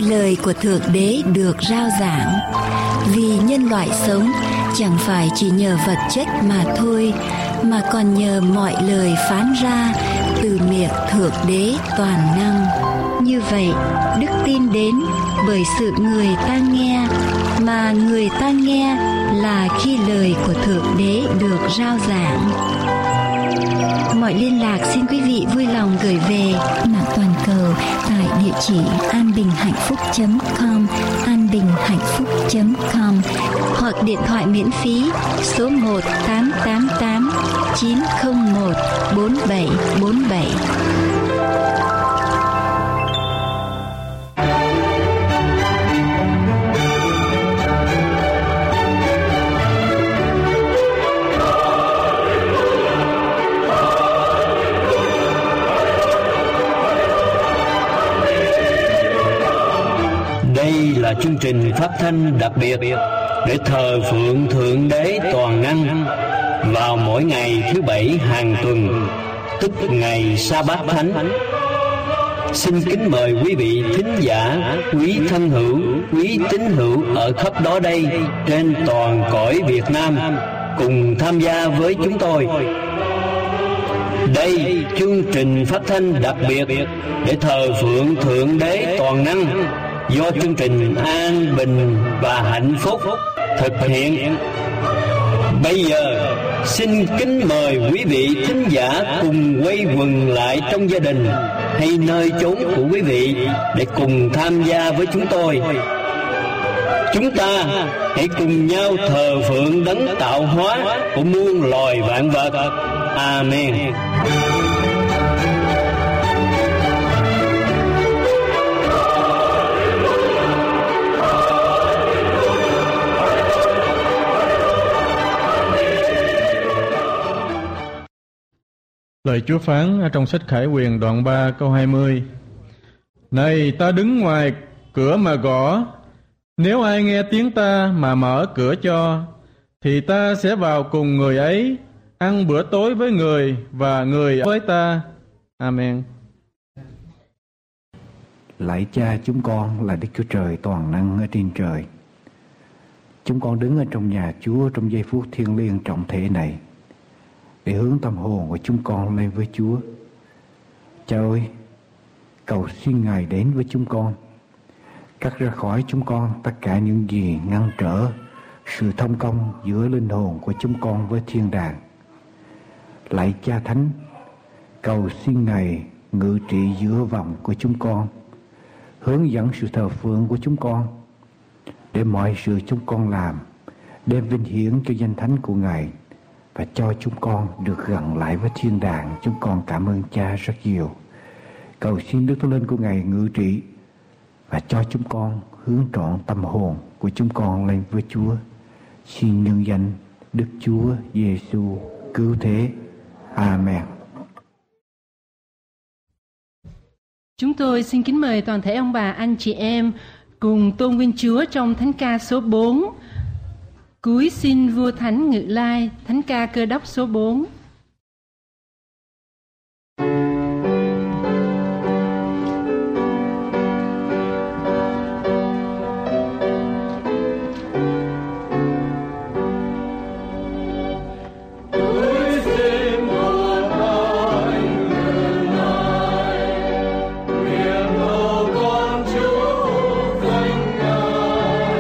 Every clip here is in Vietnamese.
lời của Thượng Đế được rao giảng. Vì nhân loại sống chẳng phải chỉ nhờ vật chất mà thôi, mà còn nhờ mọi lời phán ra từ miệng Thượng Đế toàn năng. Như vậy, đức tin đến bởi sự người ta nghe, mà người ta nghe là khi lời của Thượng Đế được rao giảng. Mọi liên lạc xin quý vị vui lòng gửi về mạng toàn cầu tại địa chỉ anbinhhạnhphúc.com, anbinhhạnhphúc.com, hoặc điện thoại miễn phí số 1-888-901-4747. Đây là chương trình phát thanh đặc biệt để thờ phượng Thượng Đế toàn năng vào mỗi ngày thứ Bảy hàng tuần, tức ngày Sa-bát Thánh. Xin kính mời quý vị thính giả, quý thân hữu, quý tín hữu ở khắp đó đây trên toàn cõi Việt Nam cùng tham gia với chúng tôi. Đây chương trình phát thanh đặc biệt để thờ phượng Thượng Đế toàn năng do chương trình An Bình và Hạnh Phúc thực hiện. Bây giờ xin kính mời quý vị thính giả cùng quay quần lại trong gia đình hay nơi chốn của quý vị để cùng tham gia với chúng tôi. Chúng ta hãy cùng nhau thờ phượng đấng tạo hóa của muôn loài vạn vật. Amen. Lời Chúa phán ở trong sách Khải Huyền đoạn 3 câu 20: Này, ta đứng ngoài cửa mà gõ, nếu ai nghe tiếng ta mà mở cửa cho, thì ta sẽ vào cùng người ấy, ăn bữa tối với người và người với ta. Amen. Lạy Cha chúng con là Đức Chúa Trời toàn năng ở trên trời. Chúng con đứng ở trong nhà Chúa trong giây phút thiêng liêng trọng thể này để hướng tâm hồn của chúng con lên với Chúa. Cha ơi, cầu xin Ngài đến với chúng con, cắt ra khỏi chúng con tất cả những gì ngăn trở sự thông công giữa linh hồn của chúng con với thiên đàng. Lạy Cha Thánh, cầu xin Ngài ngự trị giữa vòng của chúng con, hướng dẫn sự thờ phượng của chúng con, để mọi sự chúng con làm đem vinh hiển cho danh thánh của Ngài và cho chúng con được gần lại với thiên đàng. Chúng con cảm ơn Cha rất nhiều. Cầu xin Đức Thánh Linh của Ngài ngự trị và cho chúng con hướng trọn tâm hồn của chúng con lên với Chúa. Xin nhân danh Đức Chúa Giêsu cứu thế. Amen. Chúng tôi xin kính mời toàn thể ông bà, anh chị em cùng tôn vinh Chúa trong thánh ca số 4. Cúi xin vua thánh ngự lai, thánh ca Cơ Đốc số 4.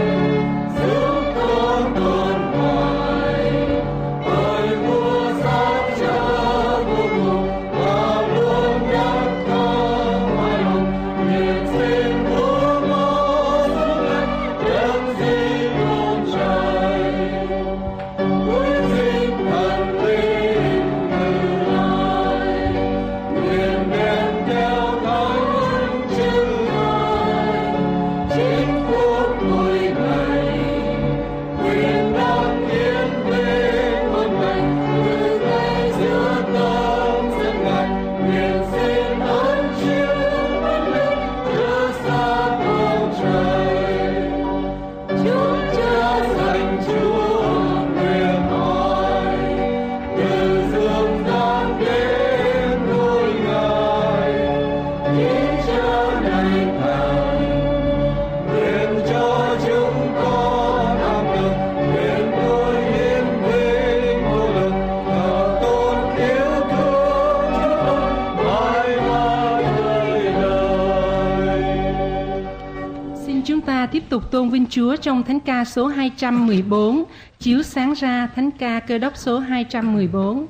Hãy subscribe ta tiếp tục tôn vinh Chúa trong thánh ca số 214, chiếu sáng ra, thánh ca Cơ Đốc số 214.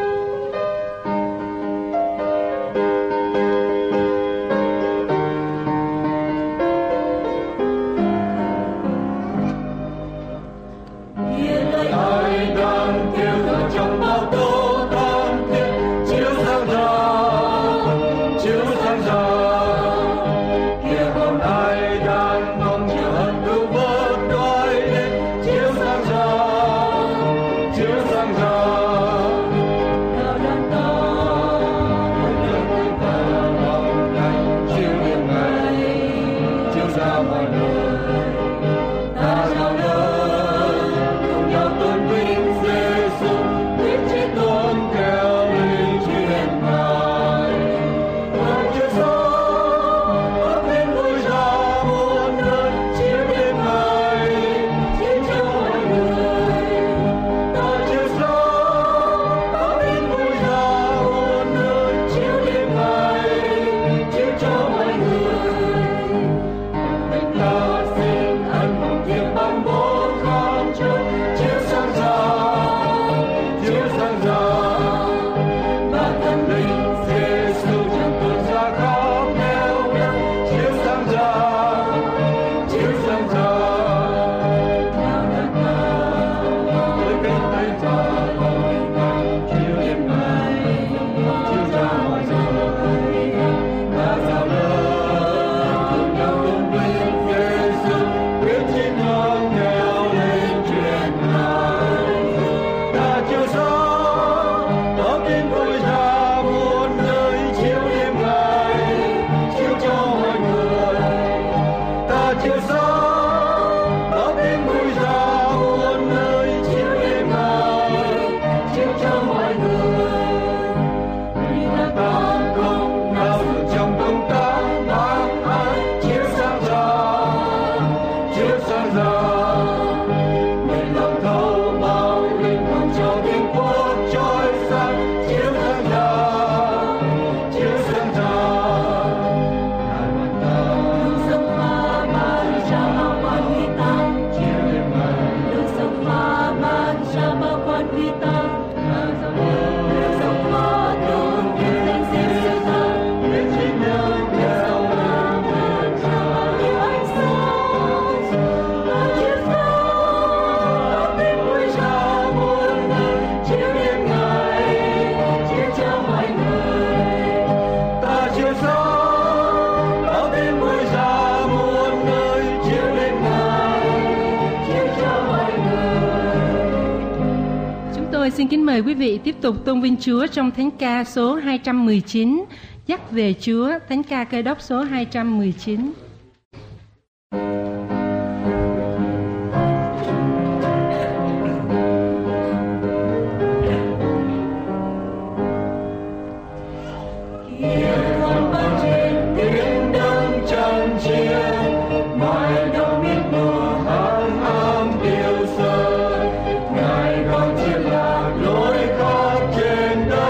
Xin kính mời quý vị tiếp tục tôn vinh Chúa trong thánh ca số 219, Dắt về Chúa, thánh ca Cơ Đốc số 219.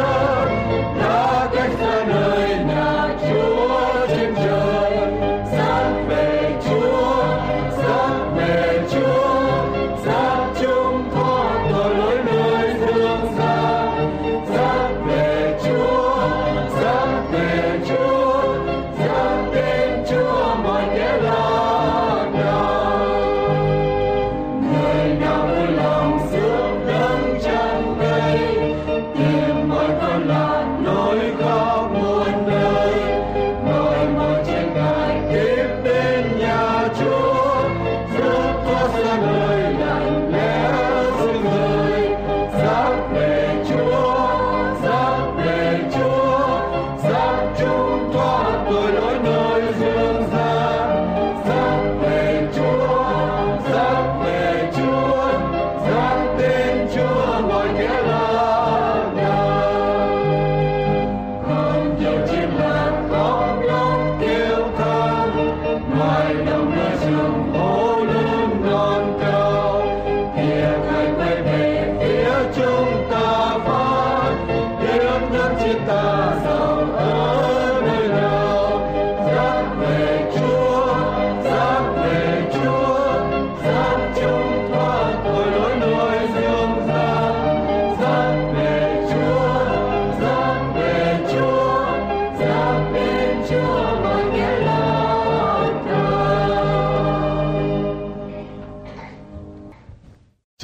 Xa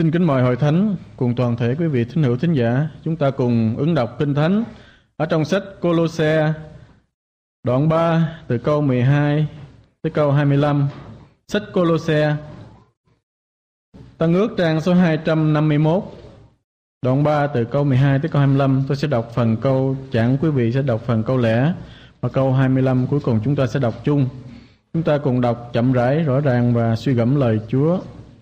Xin kính mời hội thánh cùng toàn thể quý vị thính hữu thính giả, chúng ta cùng ứng đọc Kinh Thánh ở trong sách Cô-lô-se đoạn 3 từ câu 12 tới câu 25. Sách Cô-lô-se Tăng ước trang số 251, đoạn 3 từ câu 12 tới câu 25. Tôi sẽ đọc phần câu chẵn, quý vị sẽ đọc phần câu lẻ, và câu 25 cuối cùng chúng ta sẽ đọc chung. Chúng ta cùng đọc chậm rãi, rõ ràng và suy gẫm lời Chúa.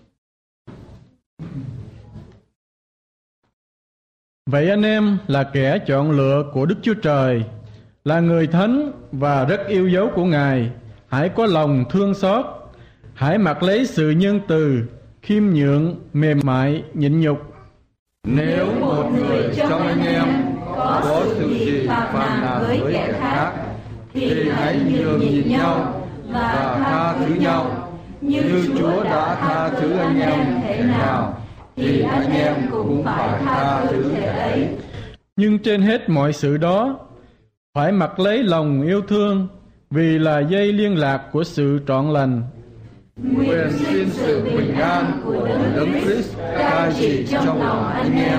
Vậy anh em là kẻ chọn lựa của Đức Chúa Trời, là người thánh và rất yêu dấu của Ngài. Hãy có lòng thương xót, hãy mặc lấy sự nhân từ, khiêm nhượng, mềm mại, nhịn nhục. Nếu một người trong anh em có sự gì phàn nàn với kẻ khác, thì hãy nhường nhịn nhau và tha thứ nhau, như Chúa đã tha thứ anh em thế nào, thì anh em cũng phải tha thứ kẻ ấy. Nhưng trên hết mọi sự đó, phải mặc lấy lòng yêu thương, vì là dây liên lạc của sự trọn lành. Nguyện xin sự bình an của Đấng Christ cai trị trong lòng anh em,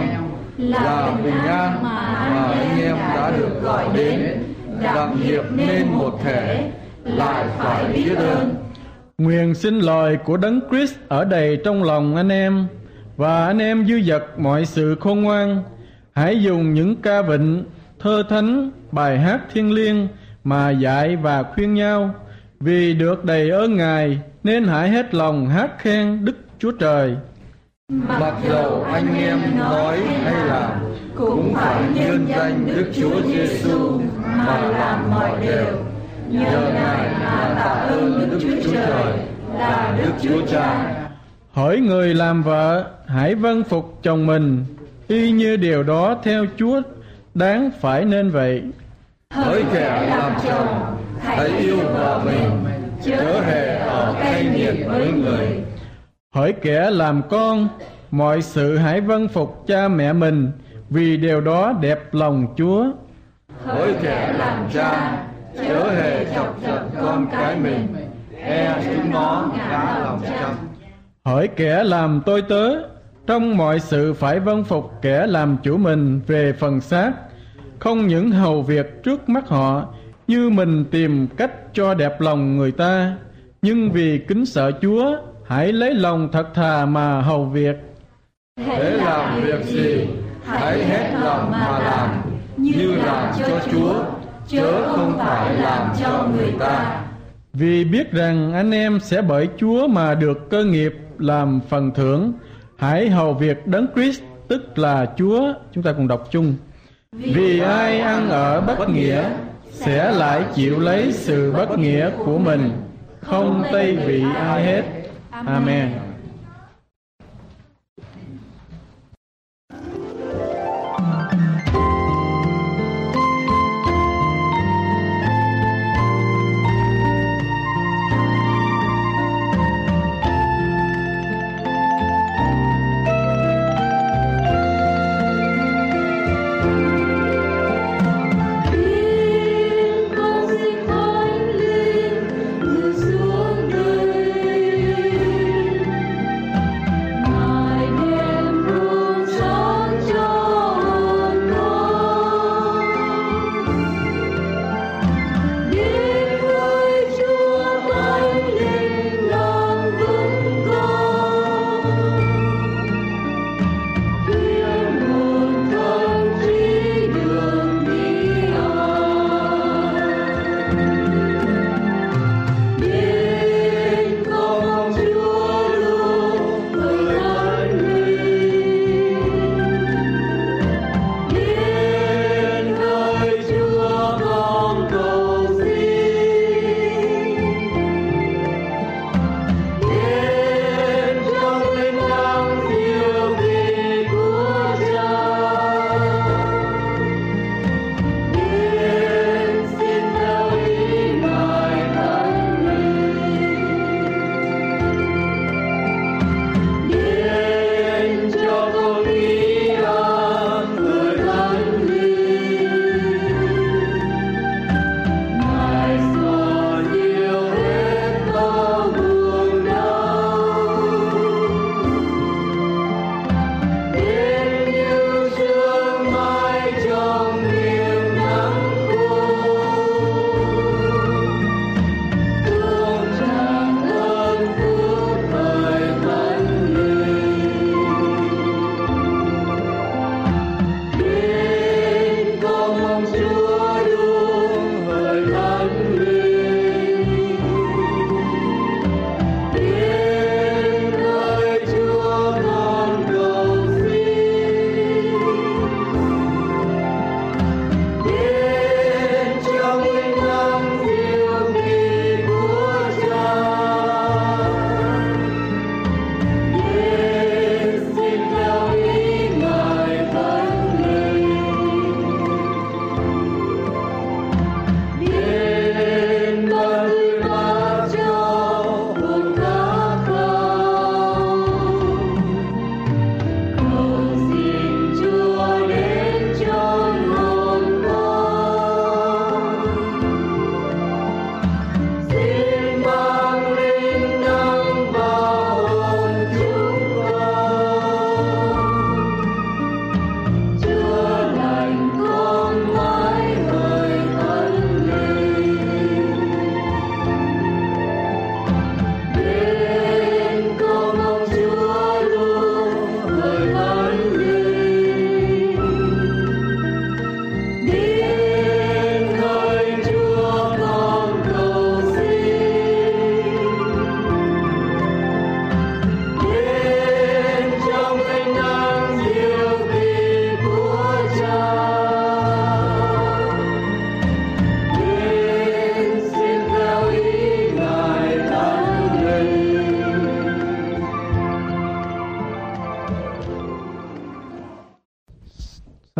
là bình an mà anh em đã được gọi đến, đặng hiệp nên một thể, lại phải biết ơn. Nguyện xin lời của Đấng Christ ở đầy trong lòng anh em, và anh em dư dật mọi sự khôn ngoan. Hãy dùng những ca vịnh, thơ thánh, bài hát thiêng liêng mà dạy và khuyên nhau. Vì được đầy ơn Ngài, nên hãy hết lòng hát khen Đức Chúa Trời. Mặc dầu anh em nói hay làm, cũng phải nhân danh Đức Chúa Giêsu mà làm mọi điều. Nhờ Ngài mà tạ ơn Đức Chúa Trời là Đức Chúa Cha. Hỡi người làm vợ, hãy vâng phục chồng mình, y như điều đó theo Chúa đáng phải nên vậy. Hỡi kẻ làm chồng, hãy yêu vợ mình, chớ hề ở cay nghiệt với người. Hỡi kẻ làm con, mọi sự hãy vâng phục cha mẹ mình, vì điều đó đẹp lòng Chúa. Hỡi kẻ làm cha, chớ hề chọc giận con cái mình, chúng nó ngã lòng chăm. Hỡi kẻ làm tôi tớ, trong mọi sự phải vâng phục kẻ làm chủ mình về phần xác, không những hầu việc trước mắt họ, như mình tìm cách cho đẹp lòng người ta, nhưng vì kính sợ Chúa, hãy lấy lòng thật thà mà hầu việc. Hễ làm việc gì, hãy hết lòng mà làm, như làm cho Chúa, chớ không phải làm cho người ta. Vì biết rằng anh em sẽ bởi Chúa mà được cơ nghiệp làm phần thưởng. Hãy hầu việc Đấng Christ, tức là Chúa. Chúng ta cùng đọc chung. Vì ai ăn ở bất nghĩa, sẽ lại chịu lấy sự bất nghĩa của mình, không tây vị ai hết. Amen.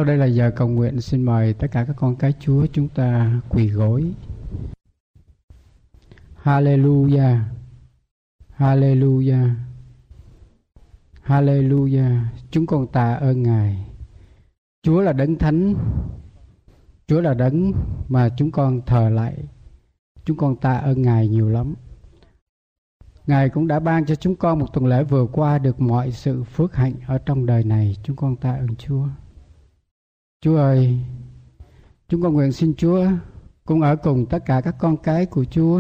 Sau đây là giờ cầu nguyện. Xin mời tất cả các con cái Chúa chúng ta quỳ gối. Hallelujah, Hallelujah, Hallelujah. Chúng con tạ ơn Ngài. Chúa là đấng thánh, Chúa là đấng mà chúng con thờ lạy. Chúng con tạ ơn Ngài nhiều lắm. Ngài cũng đã ban cho chúng con một tuần lễ vừa qua được mọi sự phước hạnh ở trong đời này. Chúng con tạ ơn Chúa. Chúa ơi, chúng con nguyện xin Chúa cũng ở cùng tất cả các con cái của Chúa,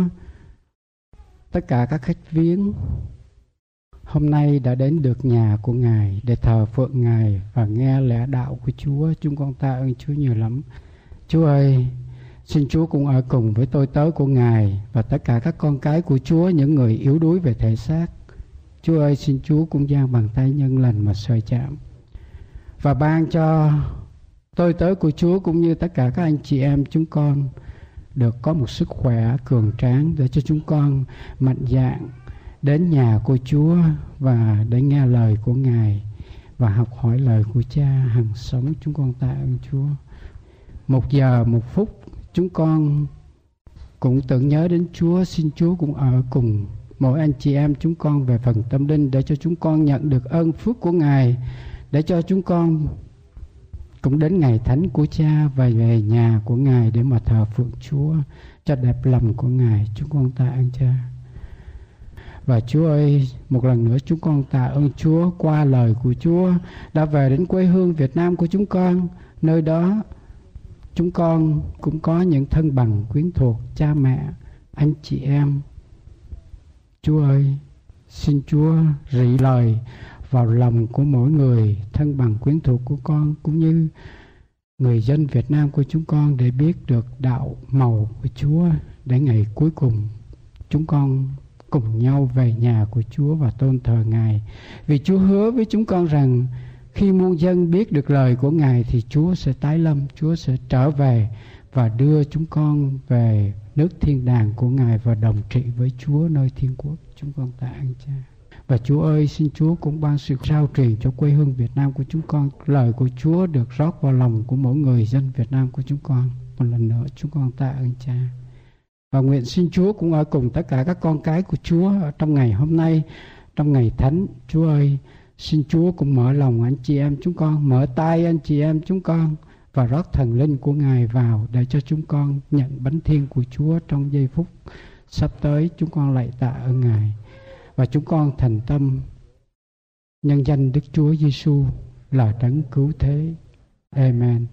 tất cả các khách viếng hôm nay đã đến được nhà của Ngài để thờ phượng Ngài và nghe lẽ đạo của Chúa. Chúng con tạ ơn Chúa nhiều lắm. Chúa ơi, xin Chúa cũng ở cùng với tôi tớ của Ngài và tất cả các con cái của Chúa, những người yếu đuối về thể xác. Chúa ơi, xin Chúa cũng giang bàn tay nhân lành mà soi chạm và ban cho tôi tớ của Chúa cũng như tất cả các anh chị em chúng con được có một sức khỏe cường tráng để cho chúng con mạnh dạn đến nhà của Chúa và để nghe lời của Ngài và học hỏi lời của Cha hằng sống. Chúng con tạ ơn Chúa. 1 giờ 1 phút chúng con cũng tưởng nhớ đến Chúa. Xin Chúa cũng ở cùng mỗi anh chị em chúng con về phần tâm linh để cho chúng con nhận được ơn phước của Ngài, để cho chúng con cũng đến ngày thánh của Cha và về nhà của Ngài để mà thờ phượng Chúa cho đẹp lòng của Ngài. Chúng con tạ ơn Cha. Và Chúa ơi, một lần nữa chúng con tạ ơn Chúa qua lời của Chúa đã về đến quê hương Việt Nam của chúng con. Nơi đó chúng con cũng có những thân bằng quyến thuộc, cha mẹ, anh chị em. Chúa ơi, xin Chúa rỉ lời vào lòng của mỗi người thân bằng quyến thuộc của con cũng như người dân Việt Nam của chúng con để biết được đạo màu của Chúa để ngày cuối cùng chúng con cùng nhau về nhà của Chúa và tôn thờ Ngài. Vì Chúa hứa với chúng con rằng khi muôn dân biết được lời của Ngài thì Chúa sẽ tái lâm, Chúa sẽ trở về và đưa chúng con về nước thiên đàng của Ngài và đồng trị với Chúa nơi thiên quốc. Chúng con tạ ơn Cha. Và Chúa ơi, xin Chúa cũng ban sự rao truyền cho quê hương Việt Nam của chúng con. Lời của Chúa được rót vào lòng của mỗi người dân Việt Nam của chúng con. Một lần nữa chúng con tạ ơn Cha. Và nguyện xin Chúa cũng ở cùng tất cả các con cái của Chúa ở trong ngày hôm nay, trong ngày thánh. Chúa ơi, xin Chúa cũng mở lòng anh chị em chúng con, mở tay anh chị em chúng con và rót thần linh của Ngài vào để cho chúng con nhận bánh thiên của Chúa trong giây phút sắp tới. Chúng con lạy tạ ơn Ngài và chúng con thành tâm nhân danh Đức Chúa Giêsu là đấng cứu thế. Amen.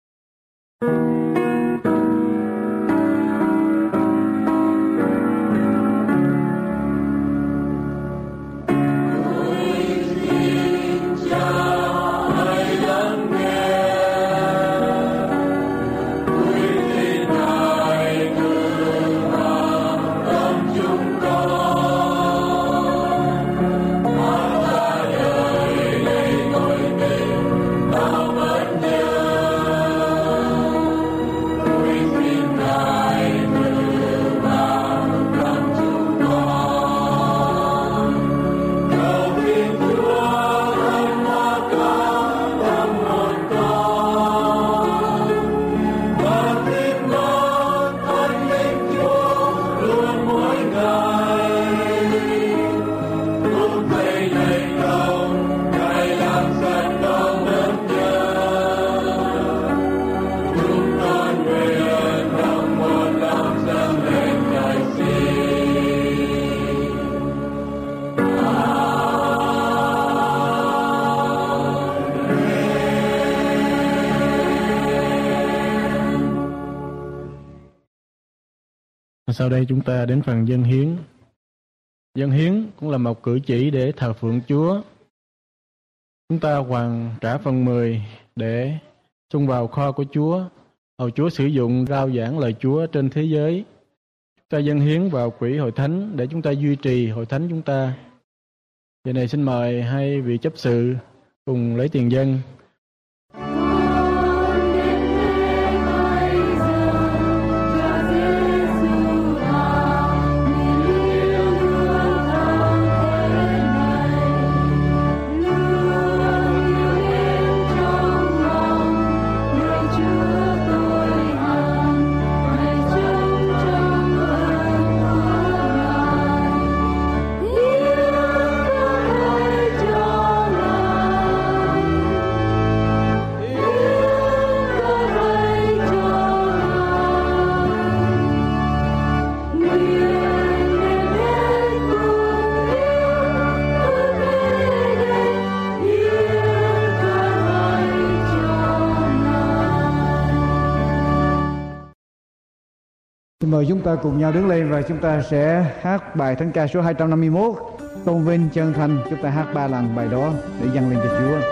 Sau đây chúng ta đến phần dâng hiến. Dâng hiến cũng là một cử chỉ để thờ phượng Chúa. Chúng ta hoàn trả phần 10 để xung vào kho của Chúa, hầu Chúa sử dụng rao giảng lời Chúa trên thế giới. Chúng ta dâng hiến vào quỹ hội thánh để chúng ta duy trì hội thánh chúng ta. Giờ này xin mời hai vị chấp sự cùng lấy tiền dâng. Mời chúng ta cùng nhau đứng lên và chúng ta sẽ hát bài thánh ca số 251, tôn vinh chân thành. Chúng ta hát 3 lần bài đó để dâng lên cho Chúa.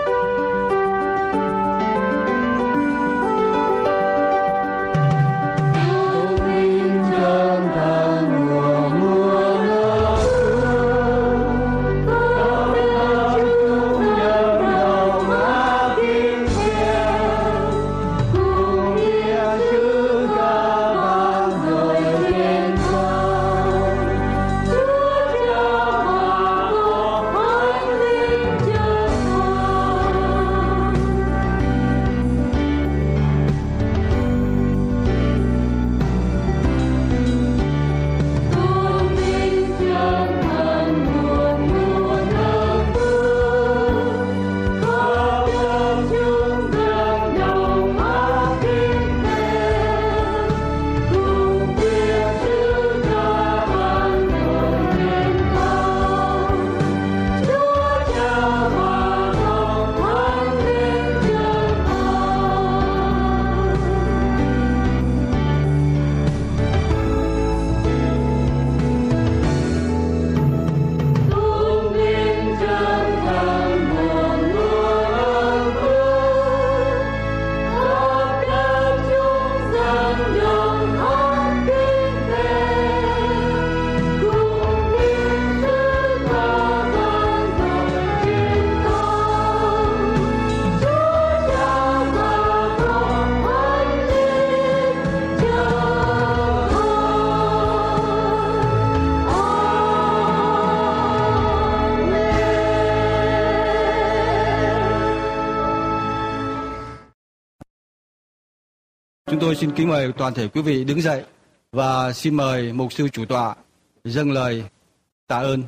Chúng tôi xin kính mời toàn thể quý vị đứng dậy và xin mời mục sư chủ tọa dâng lời tạ ơn.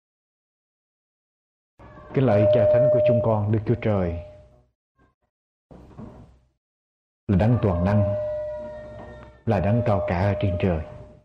Kính lạy Cha Thánh của chúng con, Đức Chúa Trời là đấng toàn năng, là đấng cao cả ở trên trời.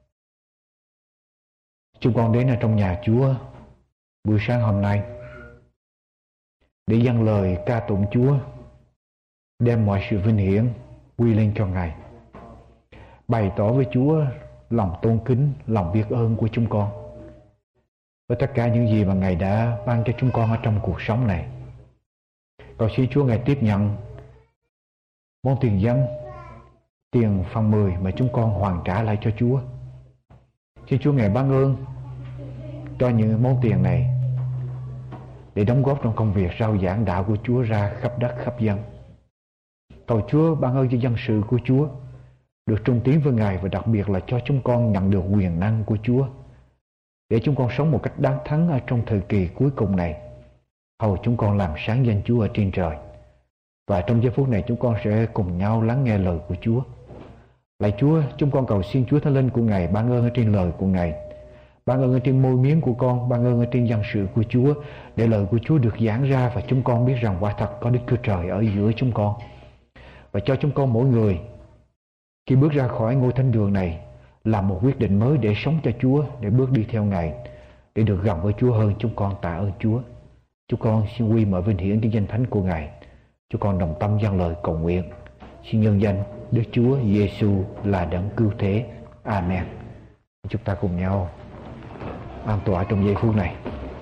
Chúng con đến ở trong nhà Chúa buổi sáng hôm nay để dâng lời ca tụng Chúa, đem mọi sự vinh hiển quy lên cho Ngài, bày tỏ với Chúa lòng tôn kính, lòng biết ơn của chúng con với tất cả những gì mà Ngài đã ban cho chúng con ở trong cuộc sống này. Cầu xin Chúa Ngài tiếp nhận món tiền dâng, tiền phần 10 mà chúng con hoàn trả lại cho Chúa. Xin Chúa Ngài ban ơn cho những món tiền này để đóng góp trong công việc rao giảng đạo của Chúa ra khắp đất khắp dân. Cầu Chúa ban ơn cho dân sự của Chúa được trung tín với Ngài, và đặc biệt là cho chúng con nhận được quyền năng của Chúa để chúng con sống một cách đáng thắng ở trong thời kỳ cuối cùng này. Hầu chúng con làm sáng danh Chúa ở trên trời. Và trong giây phút này chúng con sẽ cùng nhau lắng nghe lời của Chúa. Lạy Chúa, chúng con cầu xin Chúa Thánh Linh của Ngài ban ơn ở trên lời của Ngài, ban ơn ở trên môi miếng của con, ban ơn ở trên dân sự của Chúa, để lời của Chúa được giảng ra và chúng con biết rằng quả thật có Đức Chúa Trời ở giữa chúng con. Và cho chúng con mỗi người khi bước ra khỏi ngôi thánh đường này làm một quyết định mới để sống cho Chúa, để bước đi theo Ngài, để được gần với Chúa hơn. Chúng con tạ ơn Chúa. Chúng con xin quy mọi vinh hiển trên danh thánh của Ngài. Chúng con đồng tâm dâng lời cầu nguyện, xin nhân danh Đức Chúa Giêsu là đấng cứu thế. Amen. Chúng ta cùng nhau an tọa trong giây phút này.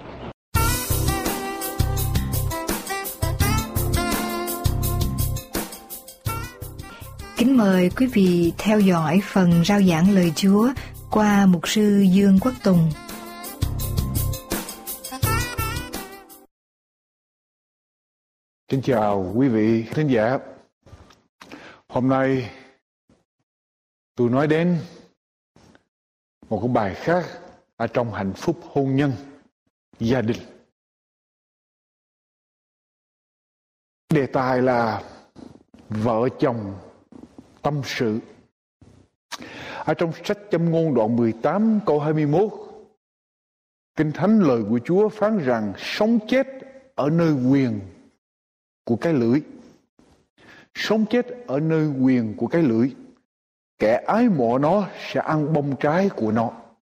Kính mời quý vị theo dõi phần rao giảng lời Chúa qua mục sư Dương Quốc Tùng. Kính chào quý vị thính giả. Hôm nay tôi nói đến một cái bài khác ở trong hạnh phúc hôn nhân, gia đình. Đề tài là vợ chồng tâm sự. Ở trong sách Châm ngôn đoạn 18 câu 21, Kinh Thánh lời của Chúa phán rằng sống chết ở nơi quyền của cái lưỡi. Sống chết ở nơi quyền của cái lưỡi. Kẻ ái mộ nó sẽ ăn bông trái của nó.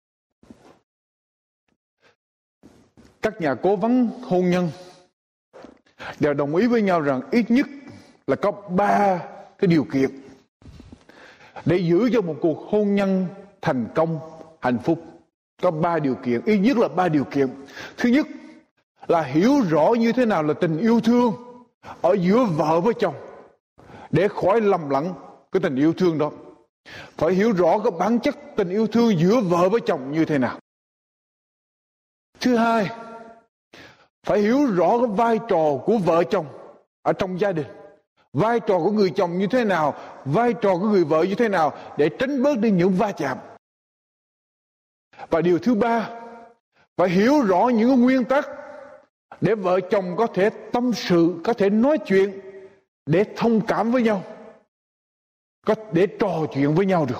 Các nhà cố vấn hôn nhân đều đồng ý với nhau rằng ít nhất là có 3 cái điều kiện để giữ cho một cuộc hôn nhân thành công, hạnh phúc có 3 điều kiện, ít nhất là 3 điều kiện. Thứ nhất là hiểu rõ như thế nào là tình yêu thương ở giữa vợ với chồng để khỏi lầm lẫn cái tình yêu thương đó. Phải hiểu rõ cái bản chất tình yêu thương giữa vợ với chồng như thế nào. Thứ hai, phải hiểu rõ cái vai trò của vợ chồng ở trong gia đình. Vai trò của người chồng như thế nào, vai trò của người vợ như thế nào để tránh bớt đi những va chạm. Và điều thứ ba, phải hiểu rõ những nguyên tắc để vợ chồng có thể tâm sự, có thể nói chuyện, để thông cảm với nhau, để trò chuyện với nhau được.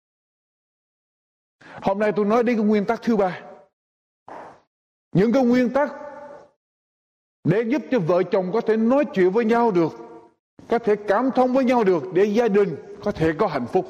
Hôm nay tôi nói đến cái nguyên tắc thứ ba. Những cái nguyên tắc để giúp cho vợ chồng có thể nói chuyện với nhau được, có thể cảm thông với nhau được, để gia đình có thể có hạnh phúc.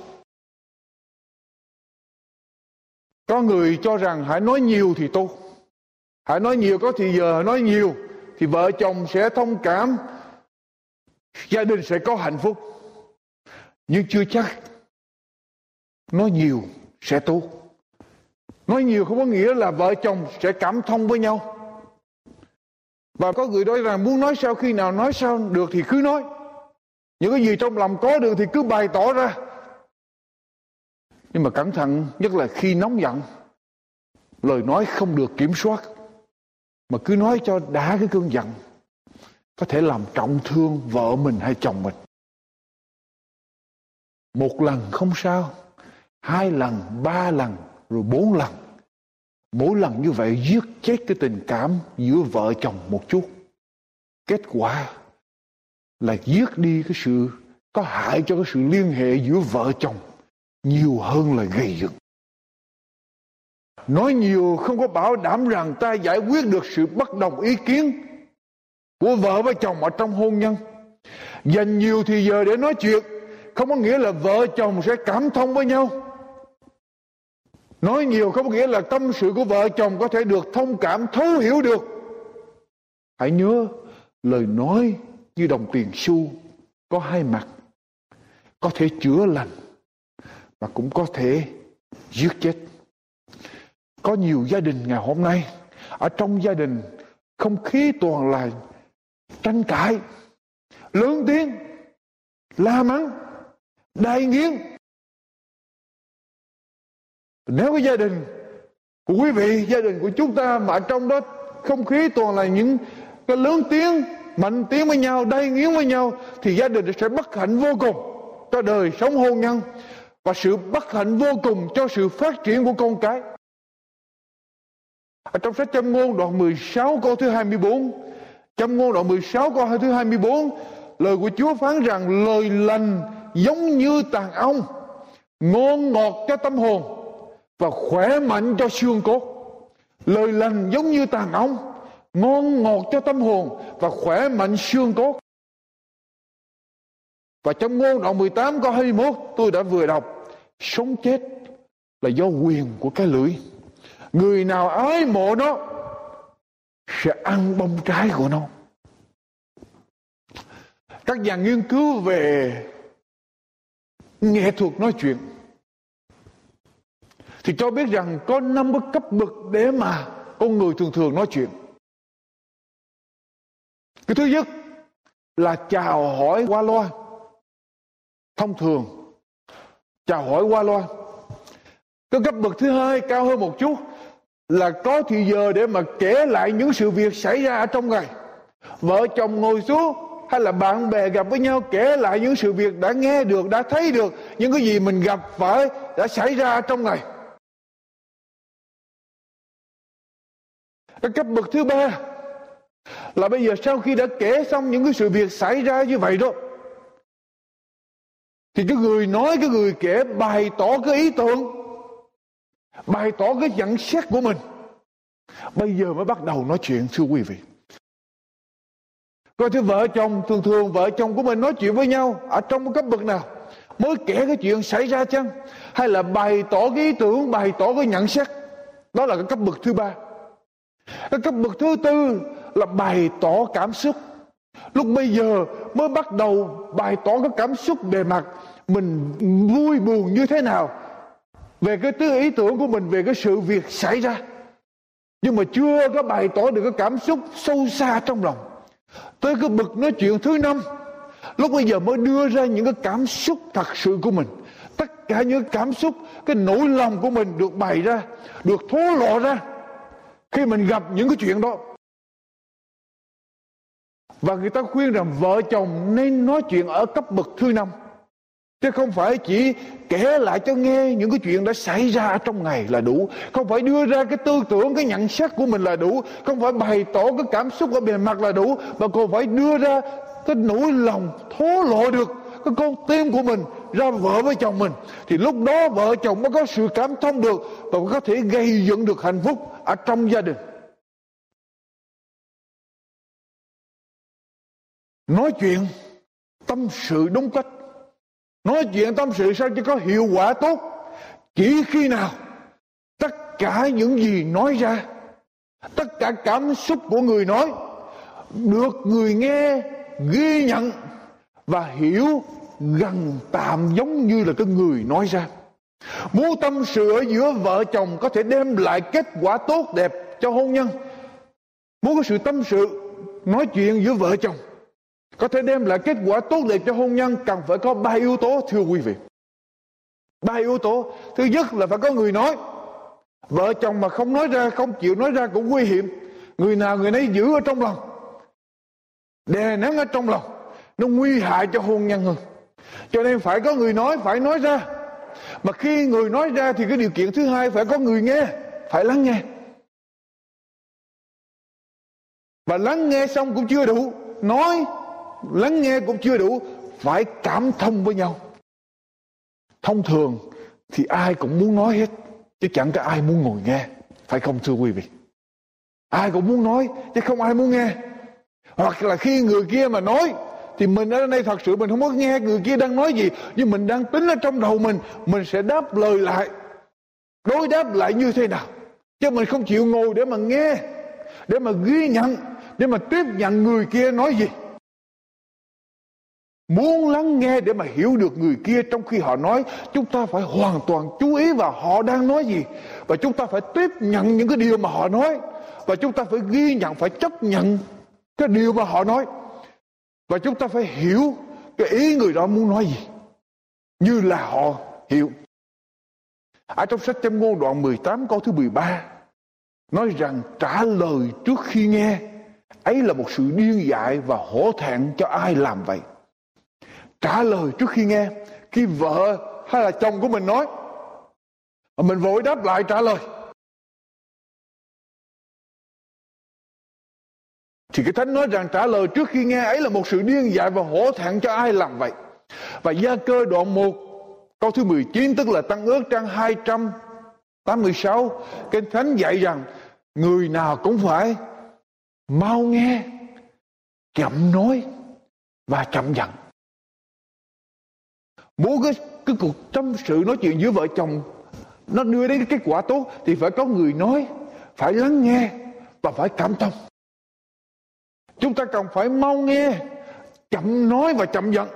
Có người cho rằng hãy nói nhiều thì tốt, hãy nói nhiều, có thì giờ nói nhiều thì vợ chồng sẽ thông cảm, gia đình sẽ có hạnh phúc. Nhưng chưa chắc nói nhiều sẽ tốt. Nói nhiều không có nghĩa là vợ chồng sẽ cảm thông với nhau. Và có người nói rằng muốn nói sao, khi nào nói sao được thì cứ nói. Những cái gì trong lòng có được thì cứ bày tỏ ra. Nhưng mà cẩn thận, nhất là khi nóng giận, lời nói không được kiểm soát, mà cứ nói cho đã cái cơn giận, có thể làm trọng thương vợ mình hay chồng mình. 1 lần không sao, 2 lần, 3 lần, rồi 4 lần. Mỗi lần như vậy giết chết cái tình cảm giữa vợ chồng một chút. Kết quả là giết đi cái sự, có hại cho cái sự liên hệ giữa vợ chồng nhiều hơn là gây dựng. Nói nhiều không có bảo đảm rằng ta giải quyết được sự bất đồng ý kiến của vợ và chồng ở trong hôn nhân. Dành nhiều thì giờ để nói chuyện không có nghĩa là vợ chồng sẽ cảm thông với nhau. Nói nhiều không có nghĩa là tâm sự của vợ chồng có thể được thông cảm, thấu hiểu được. Hãy nhớ, lời nói như đồng tiền xu, có 2 mặt, có thể chữa lành và cũng có thể giết chết. Có nhiều gia đình ngày hôm nay, ở trong gia đình không khí toàn là tranh cãi, lớn tiếng, la mắng, đai nghiến. Nếu cái gia đình của quý vị, gia đình của chúng ta mà trong đó không khí toàn là những cái lớn tiếng, mạnh tiếng với nhau, đai nghiến với nhau, thì gia đình sẽ bất hạnh vô cùng cho đời sống hôn nhân, và sự bất hạnh vô cùng cho sự phát triển của con cái. Ở trong sách Châm Ngôn đoạn 16 câu thứ 24, Châm Ngôn đoạn 16 câu thứ 24, lời của Chúa phán rằng lời lành giống như tàn ong, ngon ngọt cho tâm hồn và khỏe mạnh cho xương cốt. Lời lành giống như tàn ong, ngon ngọt cho tâm hồn và khỏe mạnh xương cốt. Và Châm Ngôn đoạn 18 câu 21 tôi đã vừa đọc, sống chết là do quyền của cái lưỡi. Người nào ái mộ nó sẽ ăn bông trái của nó. Các nhà nghiên cứu về nghệ thuật nói chuyện thì cho biết rằng có 5 cái cấp bậc để mà con người thường thường nói chuyện. Cái thứ nhất là chào hỏi qua loa. Thông thường chào hỏi qua loa. Cái cấp bậc thứ hai cao hơn một chút là có thì giờ để mà kể lại những sự việc xảy ra ở trong ngày. Vợ chồng ngồi xuống hay là bạn bè gặp với nhau kể lại những sự việc đã nghe được, đã thấy được, những cái gì mình gặp phải đã xảy ra ở trong ngày. Cái cấp bậc thứ ba là bây giờ sau khi đã kể xong những cái sự việc xảy ra như vậy đó, thì cái người nói, cái người kể bày tỏ cái ý tưởng, bày tỏ cái nhận xét của mình. Bây giờ mới bắt đầu nói chuyện, thưa quý vị. Coi thưa vợ chồng, thường thường vợ chồng của mình nói chuyện với nhau ở trong một cấp bậc nào? Mới kể cái chuyện xảy ra chăng? Hay là bày tỏ cái ý tưởng, bày tỏ cái nhận xét? Đó là cái cấp bậc thứ ba. Cái cấp bậc thứ tư là bày tỏ cảm xúc. Lúc bây giờ mới bắt đầu bày tỏ cái cảm xúc bề mặt, mình vui buồn như thế nào, về cái ý tưởng của mình về cái sự việc xảy ra, nhưng mà chưa có bày tỏ được cái cảm xúc sâu xa trong lòng. Tới cái bậc nói chuyện thứ 5, lúc bây giờ mới đưa ra những cái cảm xúc thật sự của mình. Tất cả những cảm xúc, cái nỗi lòng của mình được bày ra, được thổ lộ ra khi mình gặp những cái chuyện đó. Và người ta khuyên rằng vợ chồng nên nói chuyện ở cấp bậc thứ 5, chứ không phải chỉ kể lại cho nghe những cái chuyện đã xảy ra trong ngày là đủ. Không phải đưa ra cái tư tưởng, cái nhận xét của mình là đủ. Không phải bày tỏ cái cảm xúc ở bề mặt là đủ, mà còn phải đưa ra cái nỗi lòng thổ lộ được cái con tim của mình ra vợ với chồng mình. Thì lúc đó vợ chồng mới có sự cảm thông được và có thể gây dựng được hạnh phúc ở trong gia đình. Nói chuyện tâm sự đúng cách, nói chuyện tâm sự sao cho có hiệu quả tốt, chỉ khi nào tất cả những gì nói ra, tất cả cảm xúc của người nói được người nghe ghi nhận và hiểu gần tạm giống như là cái người nói ra. Muốn tâm sự ở giữa vợ chồng có thể đem lại kết quả tốt đẹp cho hôn nhân, muốn có sự tâm sự nói chuyện giữa vợ chồng có thể đem lại kết quả tốt đẹp cho hôn nhân, cần phải có 3 yếu tố, thưa quý vị. 3 yếu tố. Thứ nhất là phải có người nói. Vợ chồng mà không nói ra, không chịu nói ra cũng nguy hiểm. Người nào người nấy giữ ở trong lòng, đè nén ở trong lòng, nó nguy hại cho hôn nhân hơn. Cho nên phải có người nói, phải nói ra. Mà khi người nói ra thì cái điều kiện thứ hai phải có người nghe, phải lắng nghe. Và lắng nghe xong cũng chưa đủ, nói lắng nghe cũng chưa đủ, phải cảm thông với nhau. Thông thường thì ai cũng muốn nói hết, chứ chẳng có ai muốn ngồi nghe, phải không thưa quý vị? Ai cũng muốn nói chứ không ai muốn nghe. Hoặc là khi người kia mà nói thì mình ở đây thật sự mình không có nghe người kia đang nói gì, nhưng mình đang tính ở trong đầu mình sẽ đáp lời lại, đối đáp lại như thế nào. Chứ mình không chịu ngồi để mà nghe, để mà ghi nhận, để mà tiếp nhận người kia nói gì. Muốn lắng nghe để mà hiểu được người kia trong khi họ nói, chúng ta phải hoàn toàn chú ý vào họ đang nói gì. Và chúng ta phải tiếp nhận những cái điều mà họ nói. Và chúng ta phải ghi nhận, phải chấp nhận cái điều mà họ nói. Và chúng ta phải hiểu cái ý người đó muốn nói gì, như là họ hiểu. Ở trong sách Châm Ngôn đoạn 18 câu thứ 13 nói rằng trả lời trước khi nghe, ấy là một sự điên dại và hổ thẹn cho ai làm vậy. Trả lời trước khi nghe. Khi vợ hay là chồng của mình nói, mình vội đáp lại trả lời, thì cái Thánh nói rằng trả lời trước khi nghe ấy là một sự điên dại và hổ thẹn cho ai làm vậy. Và Gia Cơ đoạn 1 câu thứ 19, tức là Tăng Ước trang 286, Kinh Thánh dạy rằng người nào cũng phải mau nghe, chậm nói và chậm giận. Muốn cái cuộc tâm sự nói chuyện giữa vợ chồng nó đưa đến cái kết quả tốt thì phải có người nói, phải lắng nghe và phải cảm thông. Chúng ta cần phải mau nghe, chậm nói và chậm giận.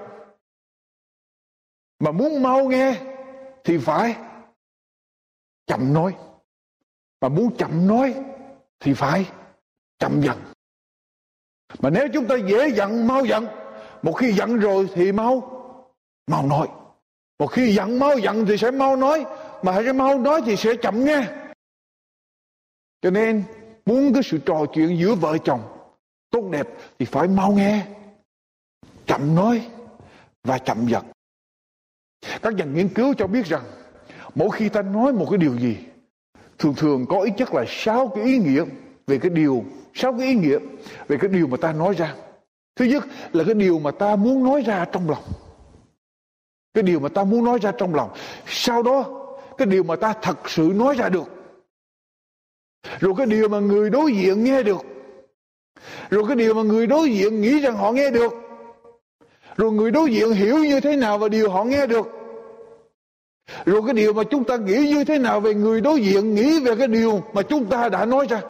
Mà muốn mau nghe thì phải chậm nói. Mà muốn chậm nói thì phải chậm giận. Mà nếu chúng ta dễ giận, mau giận, một khi giận rồi thì mau nói. Một khi giận mau giận thì sẽ mau nói, mà hãy mau nói thì sẽ chậm nghe. Cho nên muốn cái sự trò chuyện giữa vợ chồng tốt đẹp thì phải mau nghe, chậm nói và chậm giận. Các nhà nghiên cứu cho biết rằng mỗi khi ta nói một cái điều gì, thường có ít nhất là 6 cái ý nghĩa về cái điều, 6 cái ý nghĩa về cái điều mà ta nói ra. Thứ nhất là cái điều mà ta muốn nói ra trong lòng. Cái điều mà ta muốn nói ra trong lòng. Sau đó cái điều mà ta thật sự nói ra được. Rồi cái điều mà người đối diện nghe được. Rồi cái điều mà người đối diện nghĩ rằng họ nghe được. Rồi người đối diện hiểu như thế nào về điều họ nghe được. Rồi cái điều mà chúng ta nghĩ như thế nào về người đối diện nghĩ về cái điều mà chúng ta đã nói ra.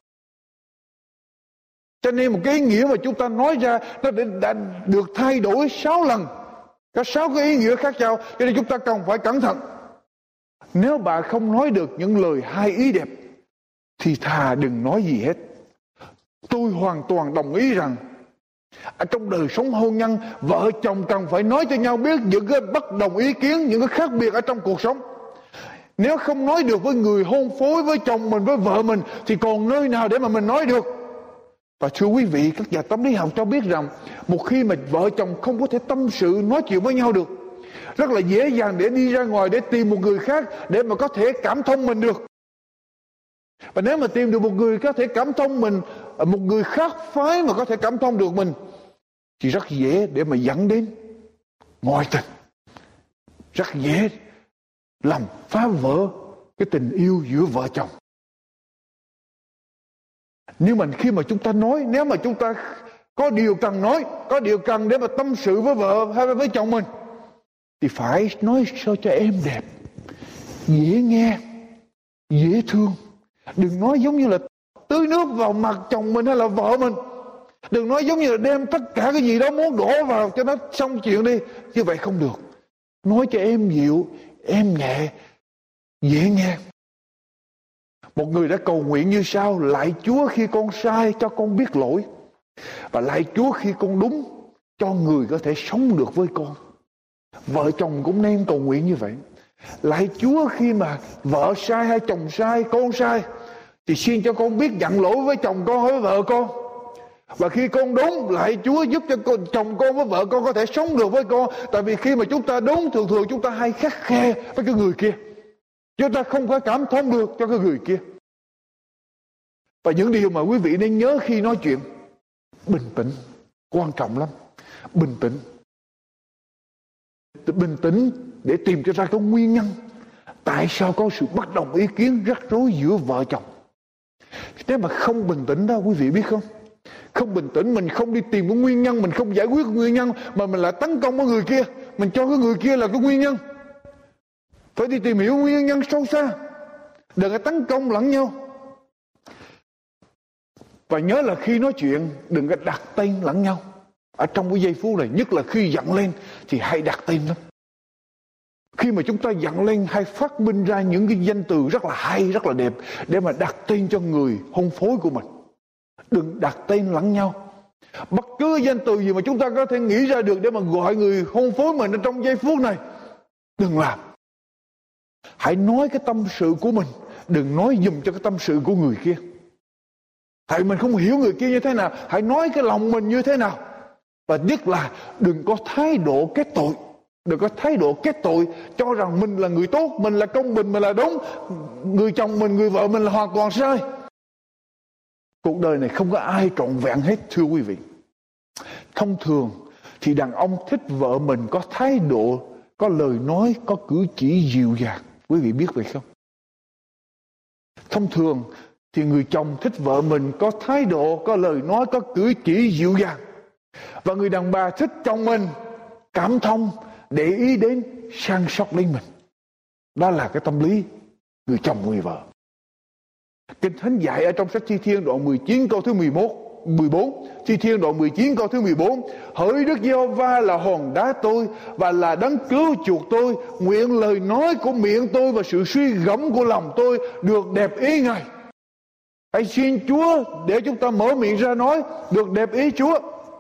Cho nên một cái ý nghĩa mà chúng ta nói ra nó đã được thay đổi 6 lần. Có 6 cái ý nghĩa khác nhau. Cho nên chúng ta cần phải cẩn thận Nếu bà không nói được những lời hay ý đẹp thì thà đừng nói gì hết. Tôi hoàn toàn đồng ý rằng ở trong đời sống hôn nhân, vợ chồng cần phải nói cho nhau biết những cái bất đồng ý kiến, những cái khác biệt ở trong cuộc sống. Nếu không nói được với người hôn phối, với chồng mình, với vợ mình, thì còn nơi nào để mà mình nói được. Và thưa quý vị, các nhà tâm lý học cho biết rằng một khi mà vợ chồng không có thể tâm sự nói chuyện với nhau được, rất là dễ dàng để đi ra ngoài để tìm một người khác để mà có thể cảm thông mình được. Và nếu mà tìm được một người có thể cảm thông mình, một người khác phái mà có thể cảm thông được mình, thì rất dễ để mà dẫn đến ngoại tình, rất dễ làm phá vỡ cái tình yêu giữa vợ chồng. Nhưng mà khi mà chúng ta nói, nếu mà chúng ta có điều cần nói, có điều cần để mà tâm sự với vợ hay với chồng mình, thì phải nói sao cho êm đẹp, dễ nghe, dễ thương. Đừng nói giống như là tưới nước vào mặt chồng mình hay là vợ mình. Đừng nói giống như là đem tất cả cái gì đó muốn đổ vào cho nó xong chuyện đi. Như vậy không được. Nói cho êm dịu, êm nhẹ, dễ nghe. Một người đã cầu nguyện như sau: lạy Chúa khi con sai cho con biết lỗi, và lạy Chúa khi con đúng cho người có thể sống được với con. Vợ chồng cũng nên cầu nguyện như vậy. Lạy Chúa khi mà vợ sai hay chồng sai, con sai, thì xin cho con biết nhận lỗi với chồng con, với vợ con. Và khi con đúng, lạy Chúa giúp cho chồng con với vợ con có thể sống được với con. Tại vì khi mà chúng ta đúng, thường thường chúng ta hay khắt khe với cái người kia, chúng ta không có cảm thông được cho cái người kia. Và những điều mà quý vị nên nhớ khi nói chuyện: bình tĩnh, quan trọng lắm. Bình tĩnh. Bình tĩnh để tìm cho ra cái nguyên nhân tại sao có sự bất đồng ý kiến, rắc rối giữa vợ chồng. Nếu mà không bình tĩnh đó, quý vị biết không, không bình tĩnh, mình không đi tìm cái nguyên nhân, mình không giải quyết cái nguyên nhân, mà mình lại tấn công cái người kia, mình cho cái người kia là cái nguyên nhân. Phải đi tìm hiểu nguyên nhân sâu xa, đừng có tấn công lẫn nhau. Và nhớ là khi nói chuyện đừng có đặt tên lẫn nhau. Ở trong cái giây phút này, nhất là khi giận lên thì hay đặt tên lắm. Khi mà chúng ta giận lên hay phát minh ra những cái danh từ rất là hay, rất là đẹp để mà đặt tên cho người hôn phối của mình. Đừng đặt tên lẫn nhau. Bất cứ danh từ gì mà chúng ta có thể nghĩ ra được để mà gọi người hôn phối mình ở trong giây phút này, đừng làm. Hãy nói cái tâm sự của mình, đừng nói dùm cho cái tâm sự của người kia. Tại mình không hiểu người kia như thế nào, hãy nói cái lòng mình như thế nào. Và nhất là đừng có thái độ kết tội. Đừng có thái độ kết tội cho rằng mình là người tốt, mình là công bình, mình là đúng, người chồng mình, người vợ mình là hoàn toàn sai. Cuộc đời này không có ai trọn vẹn hết, thưa quý vị. Thông thường thì đàn ông thích vợ mình có thái độ, có lời nói, có cử chỉ dịu dàng. Quý vị biết vậy không? Thông thường thì người chồng thích vợ mình có thái độ, có lời nói, có cử chỉ dịu dàng. Và người đàn bà thích chồng mình cảm thông, để ý đến, săn sóc đến mình. Đó là cái tâm lý người chồng người vợ. Kinh Thánh dạy ở trong sách Thi Thiên đoạn 19 câu thứ 14. Thi Thiên đoạn 19 câu thứ 14: hỡi Đức Giê-hô-va là hòn đá tôi và là đấng cứu chuộc tôi, nguyện lời nói của miệng tôi và sự suy gẫm của lòng tôi được đẹp ý Ngài. Hãy xin Chúa để chúng ta mở miệng ra nói được đẹp ý Chúa.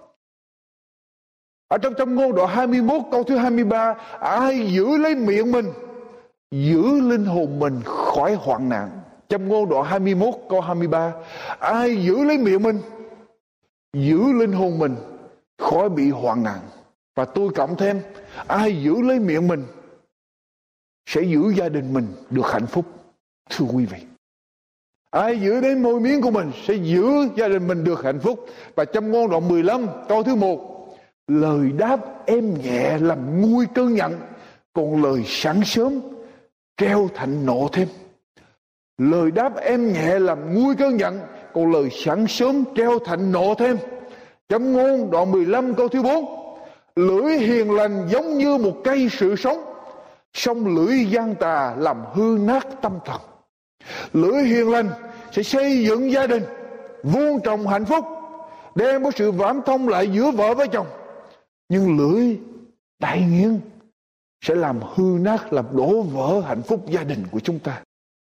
Ở trong Châm Ngôn đoạn 21 câu thứ 23: ai giữ lấy miệng mình, giữ linh hồn mình khỏi hoạn nạn. Châm Ngôn đoạn 21 câu 23: ai giữ lấy miệng mình, giữ linh hồn mình khỏi bị hoạn nạn. Và tôi cộng thêm: ai giữ lấy miệng mình sẽ giữ gia đình mình được hạnh phúc. Thưa quý vị, ai giữ đến môi miệng của mình sẽ giữ gia đình mình được hạnh phúc. Và Châm Ngôn đoạn 15 câu thứ 1: lời đáp êm nhẹ làm nguôi cơn giận, còn lời sáng sớm treo thạnh nộ thêm. Lời đáp êm nhẹ làm nguôi cơn giận, còn lời sáng sớm treo thạnh nộ thêm. Châm Ngôn đoạn 15 câu thứ 4: lưỡi hiền lành giống như một cây sự sống, song lưỡi gian tà làm hư nát tâm thần. Lưỡi hiền lành sẽ xây dựng gia đình, vuông trồng hạnh phúc, đem có sự vãn thông lại giữa vợ với chồng. Nhưng lưỡi đại nghiêng sẽ làm hư nát, làm đổ vỡ hạnh phúc gia đình của chúng ta.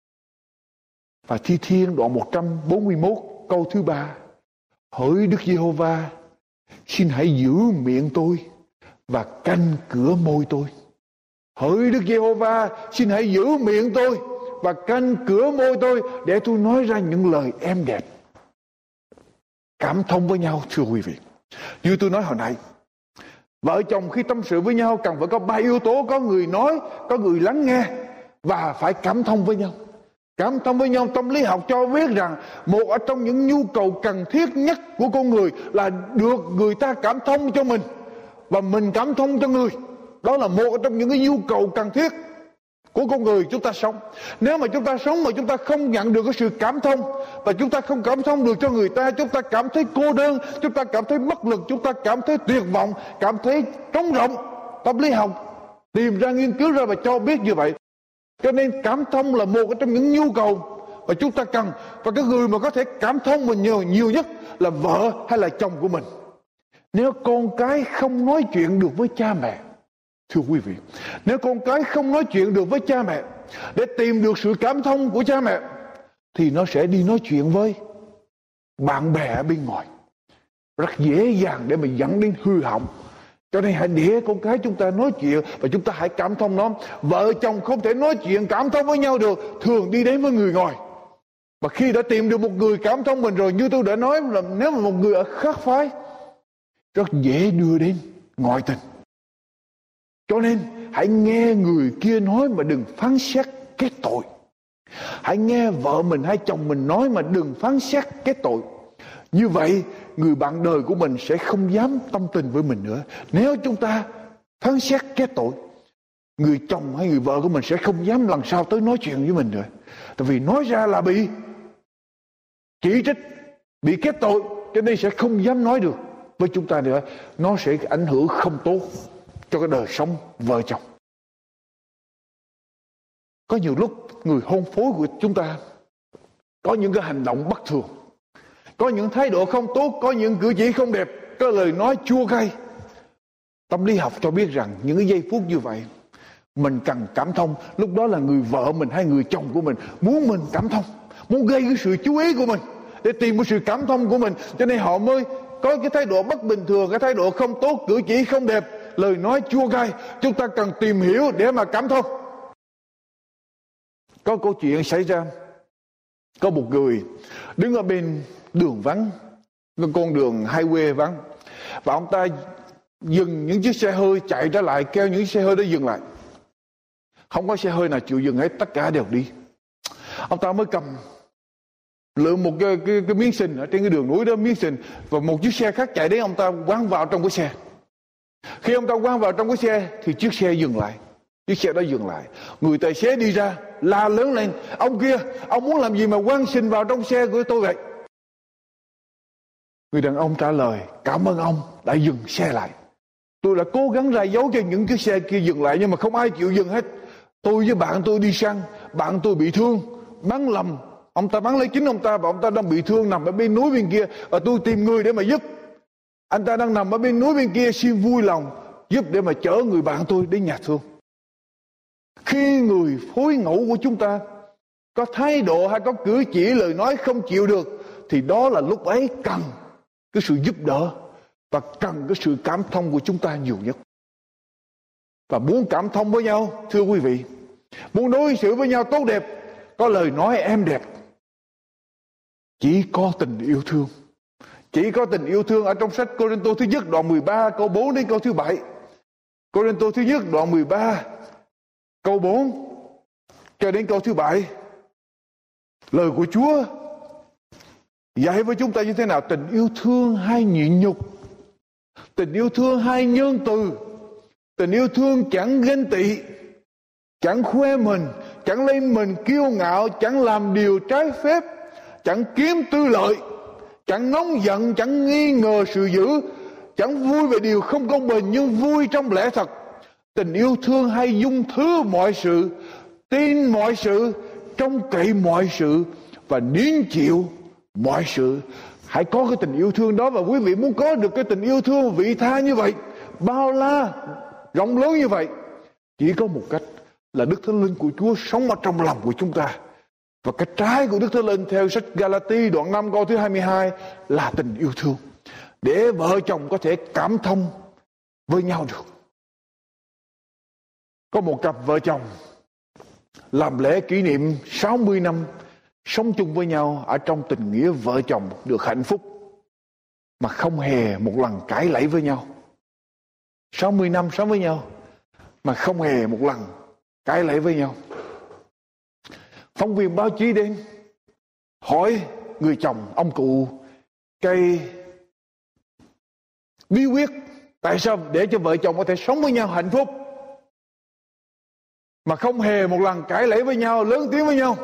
Và Thi Thiên đoạn 141 câu thứ 3: Hỡi Đức Giê-hô-va, xin hãy giữ miệng tôi và canh cửa môi tôi. Hỡi Đức Giê-hô-va, xin hãy giữ miệng tôi và canh cửa môi tôi, để tôi nói ra những lời êm đẹp. Cảm thông với nhau, thưa quý vị. Như tôi nói hồi nãy, vợ chồng khi tâm sự với nhau cần phải có 3 yếu tố: có người nói, có người lắng nghe, và phải cảm thông với nhau. Cảm thông với nhau, tâm lý học cho biết rằng một ở trong những nhu cầu cần thiết nhất của con người là được người ta cảm thông cho mình và mình cảm thông cho người. Đó là một trong những cái nhu cầu cần thiết của con người chúng ta sống. Nếu mà chúng ta sống mà chúng ta không nhận được cái sự cảm thông, và chúng ta không cảm thông được cho người ta, chúng ta cảm thấy cô đơn, chúng ta cảm thấy bất lực, chúng ta cảm thấy tuyệt vọng, cảm thấy trống rỗng. Tâm lý học tìm ra, nghiên cứu ra và cho biết như vậy. Cho nên cảm thông là một trong những nhu cầu mà chúng ta cần. Và cái người mà có thể cảm thông mình nhiều nhất là vợ hay là chồng của mình. Nếu con cái không nói chuyện được với cha mẹ, thưa quý vị, nếu con cái không nói chuyện được với cha mẹ để tìm được sự cảm thông của cha mẹ, thì nó sẽ đi nói chuyện với bạn bè ở bên ngoài, rất dễ dàng để mà dẫn đến hư hỏng. Cho nên hãy để con cái chúng ta nói chuyện và chúng ta hãy cảm thông nó. Vợ chồng không thể nói chuyện cảm thông với nhau được, thường đi đến với người ngoài. Và khi đã tìm được một người cảm thông mình rồi, như tôi đã nói, là nếu mà một người ở khác phái, rất dễ đưa đến ngoại tình. Cho nên hãy nghe người kia nói mà đừng phán xét kết tội. Hãy nghe vợ mình hay chồng mình nói mà đừng phán xét kết tội. Như vậy người bạn đời của mình sẽ không dám tâm tình với mình nữa. Nếu chúng ta phán xét kết tội, người chồng hay người vợ của mình sẽ không dám lần sau tới nói chuyện với mình nữa. Tại vì nói ra là bị chỉ trích, bị kết tội, cho nên sẽ không dám nói được với chúng ta nữa. Nó sẽ ảnh hưởng không tốt cho cái đời sống vợ chồng. Có nhiều lúc người hôn phối của chúng ta có những cái hành động bất thường, có những thái độ không tốt, có những cử chỉ không đẹp, có lời nói chua cay. Tâm lý học cho biết rằng những cái giây phút như vậy mình cần cảm thông. Lúc đó là người vợ mình hay người chồng của mình muốn mình cảm thông, muốn gây cái sự chú ý của mình để tìm một sự cảm thông của mình, cho nên họ mới có cái thái độ bất bình thường, cái thái độ không tốt, cử chỉ không đẹp, lời nói chua cay. Chúng ta cần tìm hiểu để mà cảm thông. Có câu chuyện xảy ra, có một người đứng ở bên đường vắng, con đường highway vắng, và ông ta dừng những chiếc xe hơi chạy trở lại, kêu những xe hơi đó dừng lại. Không có xe hơi nào chịu dừng hết, tất cả đều đi. Ông ta mới cầm lượm một cái miếng sình ở trên cái đường núi đó, miếng sình, và một chiếc xe khác chạy đến, ông ta quăng vào trong cái xe. Khi ông ta quăng vào trong cái xe thì chiếc xe dừng lại. Chiếc xe đó dừng lại, người tài xế đi ra la lớn lên: ông kia, ông muốn làm gì mà quăng sình vào trong xe của tôi vậy? Người đàn ông trả lời: cảm ơn ông đã dừng xe lại. Tôi đã cố gắng ra dấu cho những chiếc xe kia dừng lại, nhưng mà không ai chịu dừng hết. Tôi với bạn tôi đi săn, bạn tôi bị thương, bắn lầm. Ông ta bắn lấy chính ông ta, và ông ta đang bị thương nằm ở bên núi bên kia, và tôi tìm người để mà giúp. Anh ta đang nằm ở bên núi bên kia, xin vui lòng giúp để mà chở người bạn tôi đến nhà thương. Khi người phối ngẫu của chúng ta có thái độ hay có cử chỉ lời nói không chịu được, thì đó là lúc ấy cần cái sự giúp đỡ và cần cái sự cảm thông của chúng ta nhiều nhất. Và muốn cảm thông với nhau, thưa quý vị, muốn đối xử với nhau tốt đẹp, có lời nói êm đẹp, chỉ có tình yêu thương. Chỉ có tình yêu thương. Ở trong sách Cô-rinh-tô thứ nhất đoạn 13 câu 4 đến câu thứ 7. Cô-rinh-tô thứ nhất đoạn 13 câu 4 cho đến câu thứ 7. Lời của Chúa dạy với chúng ta như thế nào? Tình yêu thương hay nhịn nhục, tình yêu thương hay nhân từ, tình yêu thương chẳng ghen tị, chẳng khoe mình, chẳng lên mình kiêu ngạo, chẳng làm điều trái phép, chẳng kiếm tư lợi, chẳng nóng giận, chẳng nghi ngờ sự dữ, chẳng vui về điều không công bình, nhưng vui trong lẽ thật. Tình yêu thương hay dung thứ mọi sự, tin mọi sự, trông cậy mọi sự, và nín chịu mọi sự. Hãy có cái tình yêu thương đó. Và quý vị muốn có được cái tình yêu thương vị tha như vậy, bao la, rộng lớn như vậy, Chỉ có một cách là Đức Thánh Linh của Chúa sống ở trong lòng của chúng ta. Và cái trái của Đức Thánh Linh theo sách Galati đoạn 5 câu thứ 22 là tình yêu thương. Để vợ chồng có thể cảm thông với nhau được. Có một cặp vợ chồng làm lễ kỷ niệm 60 năm sống chung với nhau ở trong tình nghĩa vợ chồng được hạnh phúc mà không hề một lần cãi lẫy với nhau. 60 năm sống với nhau mà không hề một lần cãi lẫy với nhau. Phóng viên báo chí đến hỏi người chồng, ông cụ, cái bí quyết tại sao để cho vợ chồng có thể sống với nhau hạnh phúc mà không hề một lần cãi lẫy với nhau, lớn tiếng với nhau.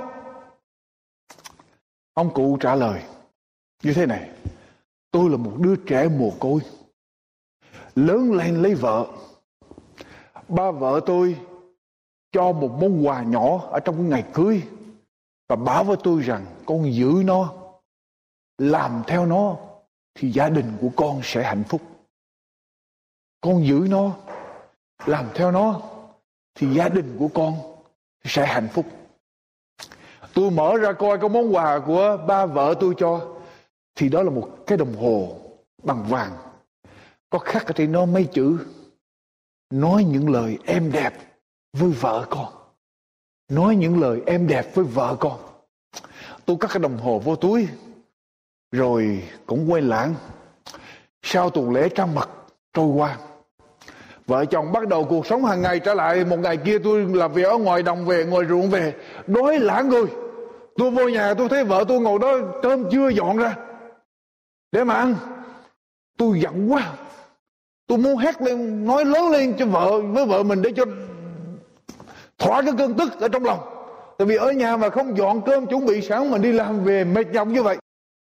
Ông cụ trả lời như thế này: tôi là một đứa trẻ mồ côi, lớn lên lấy vợ. Ba vợ tôi cho một món quà nhỏ ở trong cái ngày cưới và bảo với tôi rằng con giữ nó, làm theo nó thì gia đình của con sẽ hạnh phúc. Con giữ nó, làm theo nó thì gia đình của con sẽ hạnh phúc. Tôi mở ra coi cái món quà của ba vợ tôi cho, thì đó là một cái đồng hồ bằng vàng, có khắc ở trên nó mấy chữ: nói những lời êm đẹp với vợ con. Nói những lời êm đẹp với vợ con. Tôi cất cái đồng hồ vô túi rồi cũng quên lãng. Sau tuần lễ trăng mật trôi qua, vợ chồng bắt đầu cuộc sống hàng ngày trở lại. Một ngày kia tôi làm việc ở ngoài đồng về, ngoài ruộng về, đói lãng người. Tôi vô nhà tôi thấy vợ tôi ngồi đó, cơm chưa dọn ra để mà ăn. Tôi giận quá, tôi muốn hét lên, nói lớn lên cho với vợ mình để cho thỏa cái cơn tức ở trong lòng. Tại vì ở nhà mà không dọn cơm chuẩn bị sáng mà đi làm về mệt nhọc như vậy.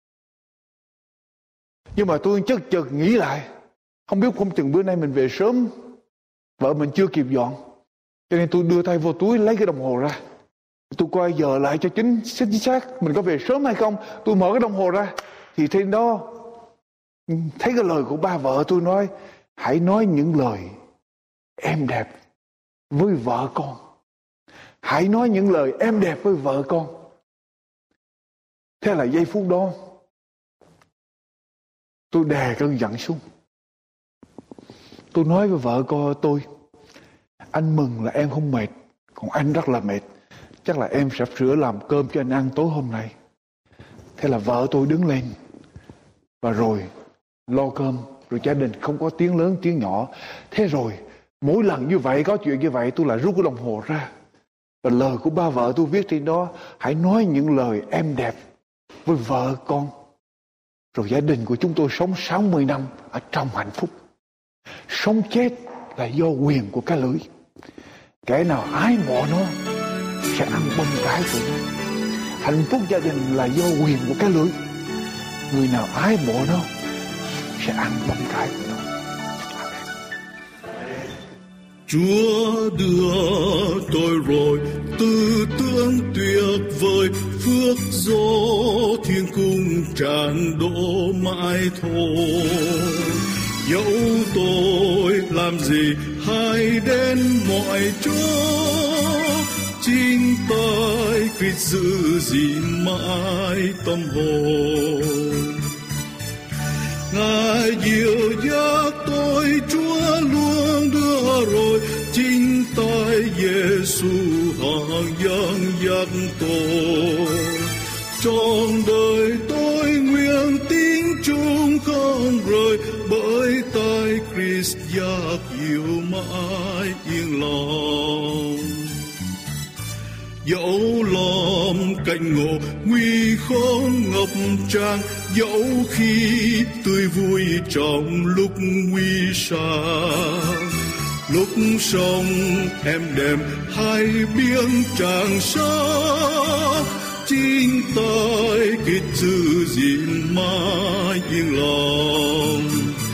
Nhưng mà tôi chợt nghĩ lại, không biết không chừng bữa nay mình về sớm, vợ mình chưa kịp dọn, cho nên tôi đưa tay vô túi lấy cái đồng hồ ra. Tôi coi giờ lại cho chính xác mình có về sớm hay không. Tôi mở cái đồng hồ ra thì trên đó thấy cái lời của ba vợ tôi nói: hãy nói những lời êm đẹp với vợ con. Hãy nói những lời êm đẹp với vợ con. Thế là giây phút đó tôi đè cơn giận xuống. Tôi nói với vợ tôi: anh mừng là em không mệt, còn anh rất là mệt. Chắc là em sắp sửa làm cơm cho anh ăn tối hôm nay. Thế là vợ tôi đứng lên và rồi lo cơm, rồi gia đình không có tiếng lớn tiếng nhỏ. Thế rồi mỗi lần như vậy, có chuyện như vậy, tôi lại rút cái đồng hồ ra, và lời của ba vợ tôi viết trên đó: hãy nói những lời êm đẹp với vợ con. Rồi gia đình của chúng tôi sống 60 năm ở trong hạnh phúc. Sống chết là do quyền của cái lưỡi. Kẻ nào ái mộ nó sẽ ăn bông trái của nó. Hạnh phúc gia đình là do quyền của cái lưỡi. Người nào ái mộ nó sẽ ăn bông trái của nó. Chúa đưa tôi rồi tư tưởng tuyệt vời, phước gió thiên cung tràn đổ mãi thôi. Dẫu tôi làm gì hay đến mọi chỗ, chính tay Christ giữ gìn mãi tâm hồn. Ngài dìu dắt tôi, Chúa luôn đưa rồi, chính tay Giêsu hàng dẫn dắt tôi. Trong đời tôi nguyện tín chung không rời, bởi tay Christ dắt dìu mãi yên lòng. Dẫu lom cảnh ngộ nguy khốn ngập tràn, dẫu khi tươi vui trong lúc nguy sang, lúc sống em đềm hai biển tràn xa, chính tay kết giữ gìn mãi yên lòng.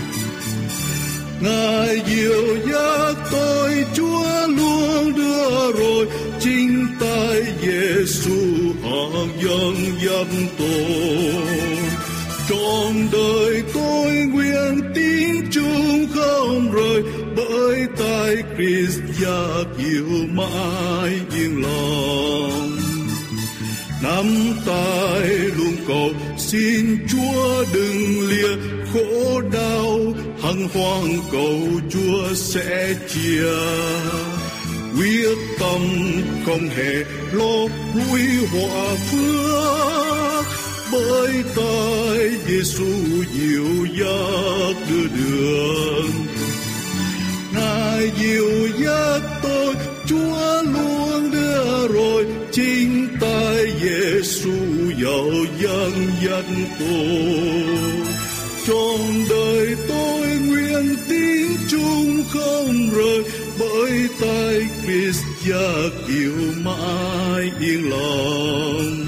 Ngài dìu dắt tôi, Chúa luôn đưa rồi, chính tay Giêsu hàng dẫn dắt tôi. Trong đời tôi nguyện tín chung không rời, bởi tay tay Christ gia kiều mãi yên lòng. Nắm tay luôn cầu xin Chúa đừng lìa khổ đau, hăng hoang cầu Chúa sẽ chia. Quyết tâm không hề lo vui họa phước, bởi tay Giêsu dìu dắt đưa đường. Ngài dìu dắt tôi, Chúa luôn đưa rồi, chính tay Giêsu dạo dẫn dắt tôi. Trọn đời tôi nguyện tín chung không rời, bởi tay Christ gia kiều mãi yên lòng.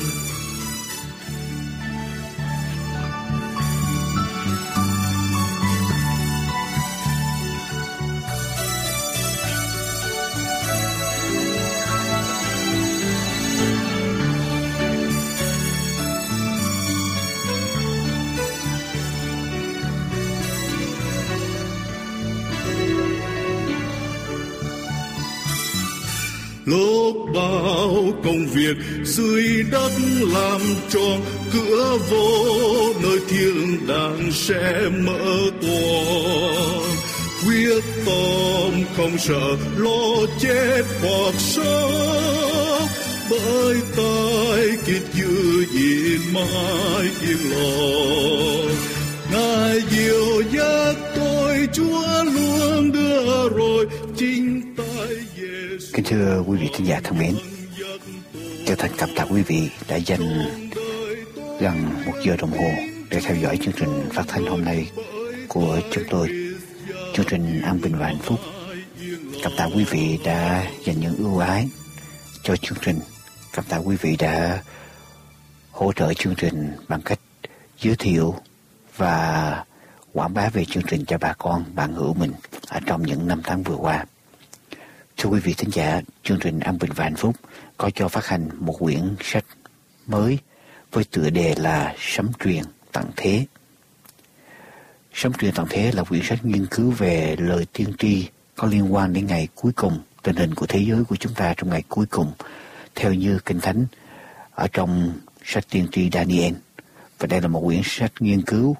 Lúc bao công việc dưới đất làm tròn, cửa vô nơi thiên đàng sẽ mở toang. Quyết tâm không sợ lo chết hoặc sống, bởi tay kiệt giữ gìn mãi yên lòng. Ngài dìu dắt tôi, Chúa luôn đưa rồi, chính tay Giêsu. Kính thưa quý vị thính giả thân mến, chân thành cảm tạ quý vị đã dành gần 1 giờ đồng hồ để theo dõi chương trình phát thanh hôm nay của chúng tôi, chương trình An Bình và Hạnh Phúc. Cảm tạ quý vị đã dành những ưu ái cho chương trình. Cảm tạ quý vị đã hỗ trợ chương trình bằng cách giới thiệu và quảng bá về chương trình cho bà con, bạn hữu mình ở trong những năm tháng vừa qua. Thưa quý vị thính giả, chương trình An Bình và Hạnh Phúc có cho phát hành một quyển sách mới với tựa đề là Sấm Truyền Tận Thế. Sấm Truyền Tận Thế là quyển sách nghiên cứu về lời tiên tri có liên quan đến ngày cuối cùng, tình hình của thế giới của chúng ta trong ngày cuối cùng, theo như Kinh Thánh ở trong sách tiên tri Daniel. Và đây là một quyển sách nghiên cứu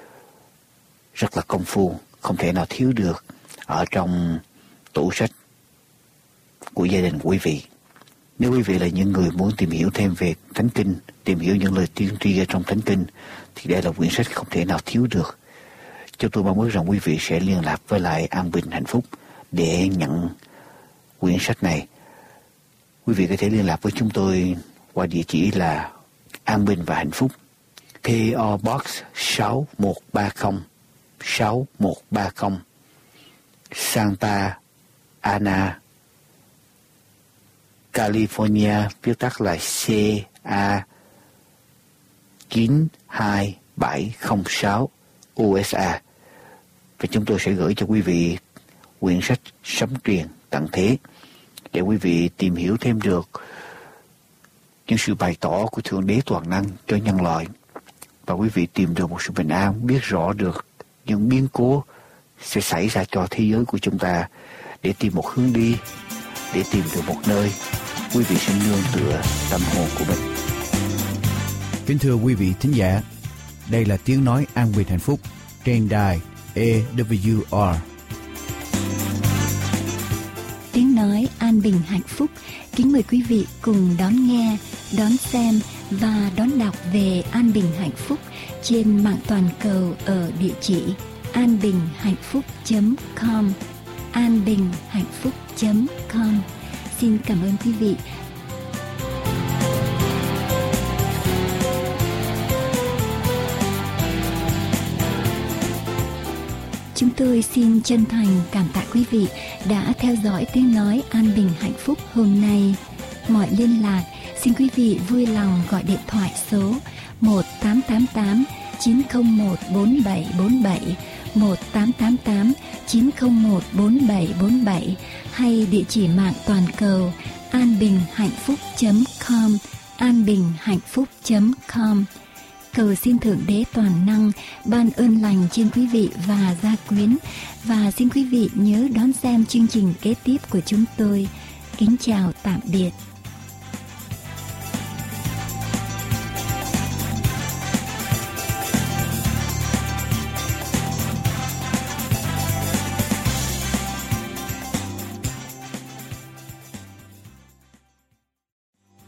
rất là công phu, không thể nào thiếu được ở trong tủ sách của gia đình của quý vị. Nếu quý vị là những người muốn tìm hiểu thêm về Thánh Kinh, tìm hiểu những lời tiên tri ở trong Thánh Kinh, thì đây là quyển sách không thể nào thiếu được. Chúng tôi mong ước rằng quý vị sẽ liên lạc với lại An Bình Hạnh Phúc để nhận quyển sách này. Quý vị có thể liên lạc với chúng tôi qua địa chỉ là An Bình và Hạnh Phúc, PO Box 6130 Santa Ana, California, viết tắt là CA 92706 USA. Và chúng tôi sẽ gửi cho quý vị quyển sách Sấm Truyền Tận Thế để quý vị tìm hiểu thêm được những sự bày tỏ của Thượng Đế toàn năng cho nhân loại, và quý vị tìm được một sự bình an, biết rõ được những biến cố sẽ xảy ra cho thế giới của chúng ta, để tìm một hướng đi, để tìm được một nơi quý vị sẽ nương tựa tâm hồn của mình. Kính thưa quý vị thính giả, đây là tiếng nói An Bình Hạnh Phúc trên đài AWR. Tiếng nói An Bình Hạnh Phúc kính mời quý vị cùng đón nghe, đón xem và đón đọc về An Bình Hạnh Phúc trên mạng toàn cầu ở địa chỉ anbinhhạnhphúc.com, anbinhhạnhphúc.com. Xin cảm ơn quý vị. Chúng tôi xin chân thành cảm tạ quý vị đã theo dõi tiếng nói An Bình Hạnh Phúc hôm nay. Mọi liên lạc xin quý vị vui lòng gọi điện thoại số 1888 901 4747, 1888 901 4747 hay địa chỉ mạng toàn cầu anbinhhạnhphúc.com, anbinhhạnhphúc.com. cầu xin Thượng Đế toàn năng ban ơn lành trên quý vị và gia quyến. Và xin quý vị nhớ đón xem chương trình kế tiếp của chúng tôi. Kính chào tạm biệt.